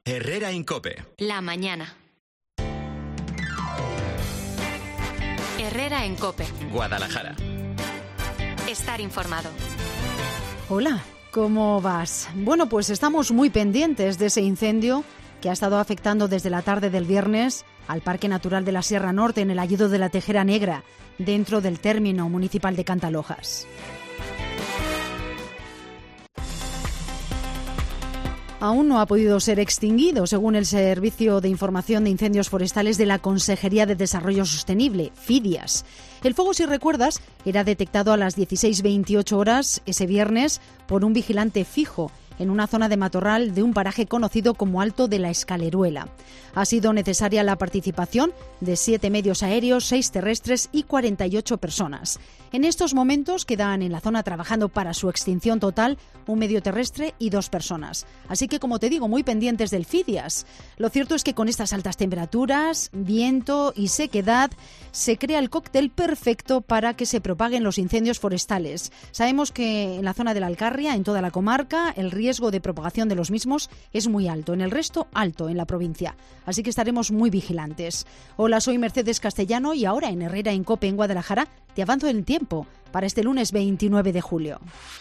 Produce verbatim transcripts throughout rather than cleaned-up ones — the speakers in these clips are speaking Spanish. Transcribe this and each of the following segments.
Herrera Incope. La mañana. Herrera en Cope. Guadalajara. Estar informado. Hola, ¿cómo vas? Bueno, pues estamos muy pendientes de ese incendio que ha estado afectando desde la tarde del viernes al Parque Natural de la Sierra Norte en el Hayedo de la Tejera Negra, dentro del término municipal de Cantalojas. Aún no ha podido ser extinguido, según el Servicio de Información de Incendios Forestales de la Consejería de Desarrollo Sostenible, FIDIAS. El fuego, si recuerdas, era detectado a las dieciséis veintiocho horas ese viernes por un vigilante fijo en una zona de matorral de un paraje conocido como Alto de la Escaleruela. Ha sido necesaria la participación de siete medios aéreos, seis terrestres y cuarenta y ocho personas. En estos momentos quedan en la zona trabajando para su extinción total un medio terrestre y dos personas. Así que, como te digo, muy pendientes del FIDIAS. Lo cierto es que con estas altas temperaturas, viento y sequedad, se crea el cóctel perfecto para que se propaguen los incendios forestales. Sabemos que en la zona de la Alcarria, en toda la comarca, el riesgo de propagación de los mismos es muy alto. En el resto, alto en la provincia. Así que estaremos muy vigilantes. Hola, soy Mercedes Castellano y ahora en Herrera en Cope en Guadalajara te avanzo el tiempo para este lunes veintinueve de julio.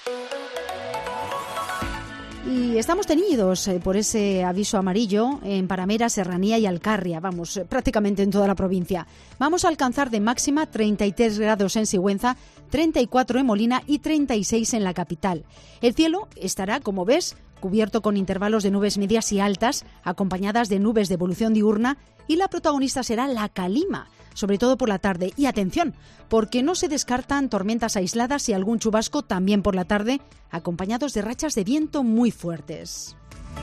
Y estamos teñidos eh, por ese aviso amarillo en Paramera, Serranía y Alcarria, vamos, eh, prácticamente en toda la provincia. Vamos a alcanzar de máxima treinta y tres grados en Sigüenza, treinta y cuatro en Molina y treinta y seis en la capital. El cielo estará, como ves, cubierto con intervalos de nubes medias y altas, acompañadas de nubes de evolución diurna, y la protagonista será la calima, sobre todo por la tarde. Y atención, porque no se descartan tormentas aisladas y algún chubasco también por la tarde, acompañados de rachas de viento muy fuertes.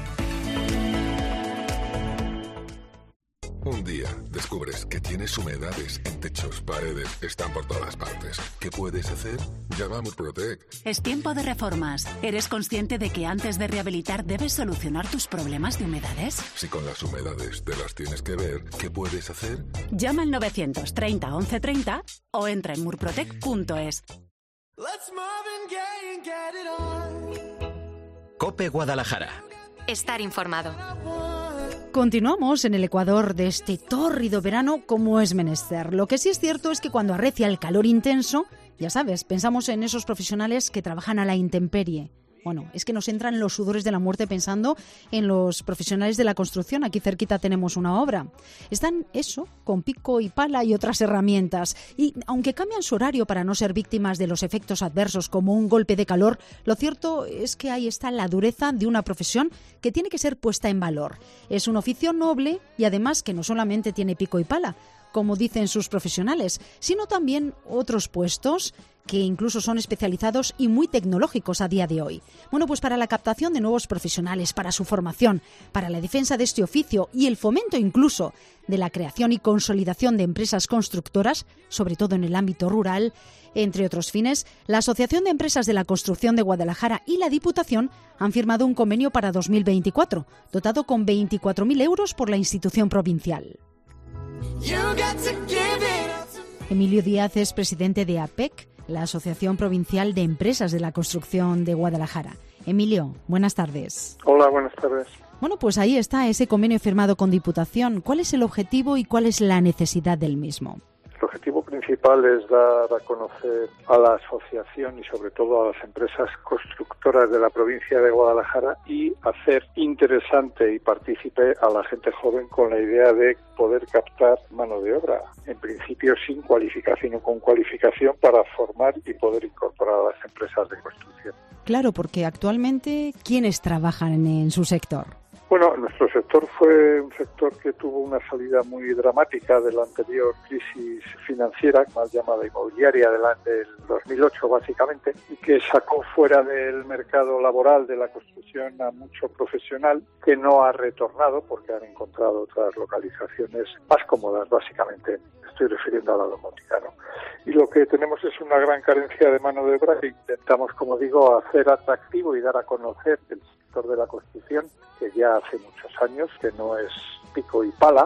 Un día descubres que tienes humedades en techos, paredes, están por todas partes. ¿Qué puedes hacer? Llama a Murprotec. Es tiempo de reformas. ¿Eres consciente de que antes de rehabilitar debes solucionar tus problemas de humedades? Si con las humedades te las tienes que ver, ¿qué puedes hacer? Llama al novecientos treinta once treinta o entra en murprotec punto es. Cope Guadalajara. Estar informado. Continuamos en el Ecuador de este tórrido verano como es menester. Lo que sí es cierto es que cuando arrecia el calor intenso, ya sabes, pensamos en esos profesionales que trabajan a la intemperie. Bueno, es que nos entran los sudores de la muerte pensando en los profesionales de la construcción. Aquí cerquita tenemos una obra. Están, eso, con pico y pala y otras herramientas. Y aunque cambian su horario para no ser víctimas de los efectos adversos como un golpe de calor, lo cierto es que ahí está la dureza de una profesión que tiene que ser puesta en valor. Es un oficio noble y además que no solamente tiene pico y pala, como dicen sus profesionales, sino también otros puestos que incluso son especializados y muy tecnológicos a día de hoy. Bueno, pues para la captación de nuevos profesionales, para su formación, para la defensa de este oficio y el fomento incluso de la creación y consolidación de empresas constructoras, sobre todo en el ámbito rural, entre otros fines, la Asociación de Empresas de la Construcción de Guadalajara y la Diputación han firmado un convenio para dos mil veinticuatro, dotado con veinticuatro mil euros por la institución provincial. Emilio Díaz es presidente de A P E C, la Asociación Provincial de Empresas de la Construcción de Guadalajara. Emilio, buenas tardes. Hola, buenas tardes. Bueno, pues ahí está ese convenio firmado con Diputación. ¿Cuál es el objetivo y cuál es la necesidad del mismo? El objetivo principal es dar a conocer a la asociación y sobre todo a las empresas constructoras de la provincia de Guadalajara y hacer interesante y partícipe a la gente joven con la idea de poder captar mano de obra, en principio sin cualificación o con cualificación, para formar y poder incorporar a las empresas de construcción. Claro, porque actualmente, ¿quiénes trabajan en, en su sector? Bueno, nuestro sector fue un sector que tuvo una salida muy dramática de la anterior crisis financiera, mal llamada inmobiliaria, del dos mil ocho básicamente, y que sacó fuera del mercado laboral de la construcción a mucho profesional que no ha retornado porque han encontrado otras localizaciones más cómodas, básicamente. Estoy refiriendo a la domótica, ¿no? Y lo que tenemos es una gran carencia de mano de obra que intentamos, como digo, hacer atractivo y dar a conocer el sector de la construcción, que ya hace muchos años que no es pico y pala,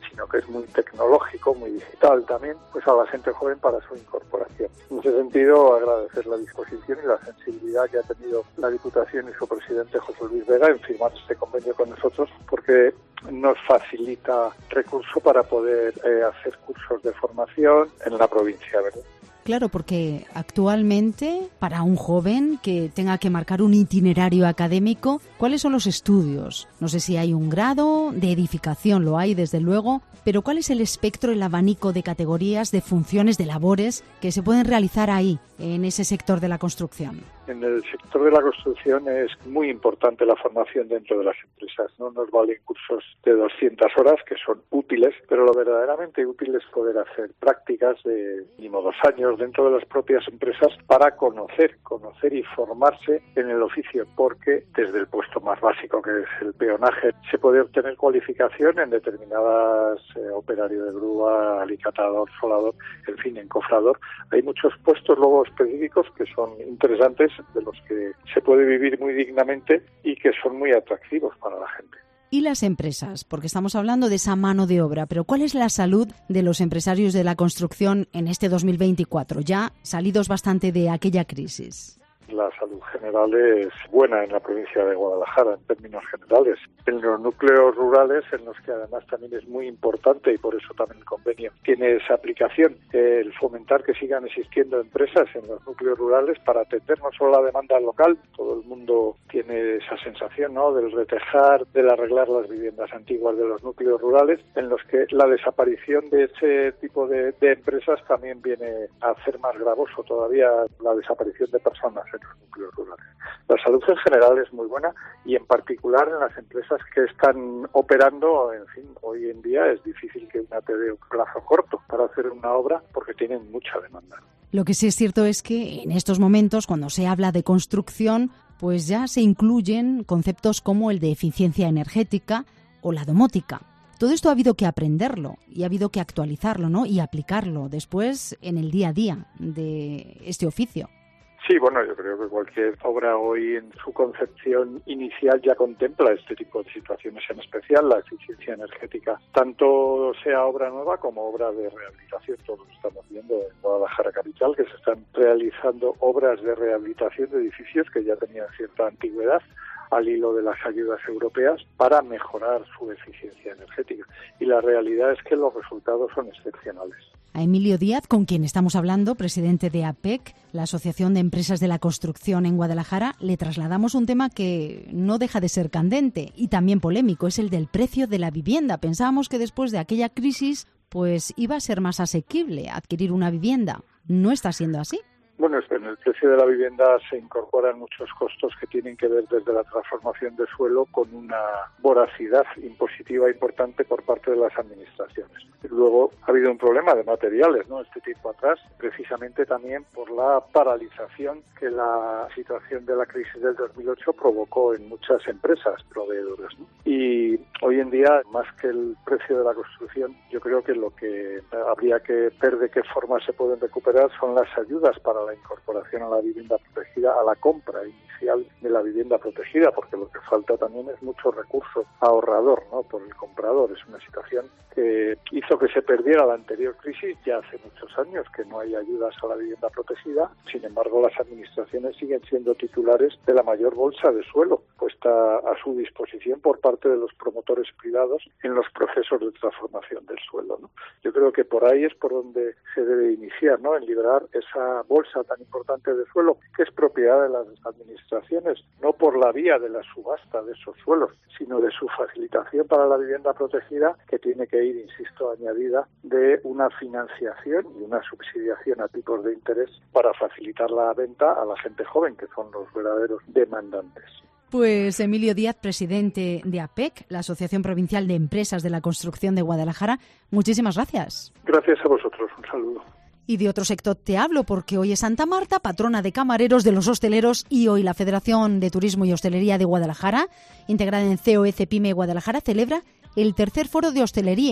sino que es muy tecnológico, muy digital también, pues a la gente joven para su incorporación. En ese sentido, agradecer la disposición y la sensibilidad que ha tenido la Diputación y su presidente José Luis Vega en firmar este convenio con nosotros, porque nos facilita recursos para poder eh, hacer cursos de formación en la provincia, ¿verdad? Claro, porque actualmente para un joven que tenga que marcar un itinerario académico, ¿cuáles son los estudios? No sé si hay un grado de edificación, lo hay desde luego, pero ¿cuál es el espectro, el abanico de categorías, de funciones, de labores que se pueden realizar ahí, en ese sector de la construcción? En el sector de la construcción es muy importante la formación dentro de las empresas. No nos valen cursos de doscientas horas, que son útiles, pero lo verdaderamente útil es poder hacer prácticas de mínimo dos años dentro de las propias empresas para conocer, conocer y formarse en el oficio, porque desde el puesto más básico, que es el peonaje, se puede obtener cualificación en determinadas, eh, operario de grúa, alicatador, soldador, en fin, encofrador. Hay muchos puestos luego específicos que son interesantes, de los que se puede vivir muy dignamente y que son muy atractivos para la gente. Y las empresas, porque estamos hablando de esa mano de obra, pero ¿cuál es la salud de los empresarios de la construcción en este dos mil veinticuatro, ya salidos bastante de aquella crisis? La salud general es buena en la provincia de Guadalajara, en términos generales. En los núcleos rurales, en los que además también es muy importante, y por eso también el convenio tiene esa aplicación, el fomentar que sigan existiendo empresas en los núcleos rurales para atender no solo la demanda local, todo el mundo tiene esa sensación, ¿no?, del retejar, del arreglar las viviendas antiguas de los núcleos rurales, en los que la desaparición de ese tipo de, de empresas también viene a hacer más gravoso todavía la desaparición de personas en los núcleos rurales. La salud en general es muy buena, y en particular en las empresas que están operando. En fin, hoy en día es difícil que una te dé un plazo corto para hacer una obra porque tienen mucha demanda. Lo que sí es cierto es que en estos momentos, cuando se habla de construcción, pues ya se incluyen conceptos como el de eficiencia energética o la domótica. Todo esto ha habido que aprenderlo y ha habido que actualizarlo, ¿no?, y aplicarlo después en el día a día de este oficio. Sí, bueno, yo creo que cualquier obra hoy en su concepción inicial ya contempla este tipo de situaciones, en especial la eficiencia energética, tanto sea obra nueva como obra de rehabilitación. Todos estamos viendo en Guadalajara capital que se están realizando obras de rehabilitación de edificios que ya tenían cierta antigüedad, al hilo de las ayudas europeas, para mejorar su eficiencia energética. Y la realidad es que los resultados son excepcionales. A Emilio Díaz, con quien estamos hablando, presidente de A P E C, la Asociación de Empresas de la Construcción en Guadalajara, le trasladamos un tema que no deja de ser candente y también polémico, es el del precio de la vivienda. Pensábamos que después de aquella crisis, pues iba a ser más asequible adquirir una vivienda. ¿No está siendo así? Bueno, en el precio de la vivienda se incorporan muchos costos que tienen que ver desde la transformación de suelo con una voracidad impositiva importante por parte de las administraciones. Y luego ha habido un problema de materiales, ¿no?, este tiempo atrás, precisamente también por la paralización que la situación de la crisis del dos mil ocho provocó en muchas empresas proveedoras, ¿no? Y hoy en día, más que el precio de la construcción, yo creo que lo que habría que ver de qué forma se pueden recuperar son las ayudas para la incorporación a la vivienda protegida, a la compra inicial de la vivienda protegida, porque lo que falta también es mucho recurso ahorrador, ¿no?, por el comprador. Es una situación que hizo que se perdiera la anterior crisis ya hace muchos años, que no hay ayudas a la vivienda protegida. Sin embargo, las administraciones siguen siendo titulares de la mayor bolsa de suelo puesta a su disposición por parte de los promotores privados en los procesos de transformación del suelo, ¿no? Yo creo que por ahí es por donde se debe iniciar, ¿no?, en liberar esa bolsa tan importante de suelo que es propiedad de las administraciones, no por la vía de la subasta de esos suelos, sino de su facilitación para la vivienda protegida, que tiene que ir, insisto, añadida de una financiación y una subsidiación a tipos de interés para facilitar la venta a la gente joven, que son los verdaderos demandantes. Pues Emilio Díaz, presidente de A P E C, la Asociación Provincial de Empresas de la Construcción de Guadalajara, muchísimas gracias. Gracias a vosotros, un saludo. Y de otro sector te hablo porque hoy es Santa Marta, patrona de camareros, de los hosteleros, y hoy la Federación de Turismo y Hostelería de Guadalajara, integrada en C O E CEPIME Guadalajara, celebra el tercer foro de hostelería.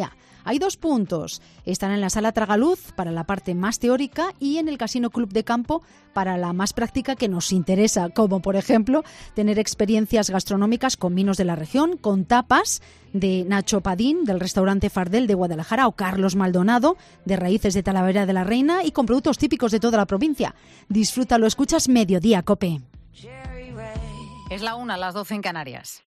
Hay dos puntos. Están en la Sala Tragaluz para la parte más teórica y en el Casino Club de Campo para la más práctica que nos interesa, como por ejemplo tener experiencias gastronómicas con vinos de la región, con tapas de Nacho Padín del restaurante Fardel de Guadalajara o Carlos Maldonado de Raíces de Talavera de la Reina y con productos típicos de toda la provincia. Disfrútalo, escuchas Mediodía, COPE. Es la una, las doce en Canarias.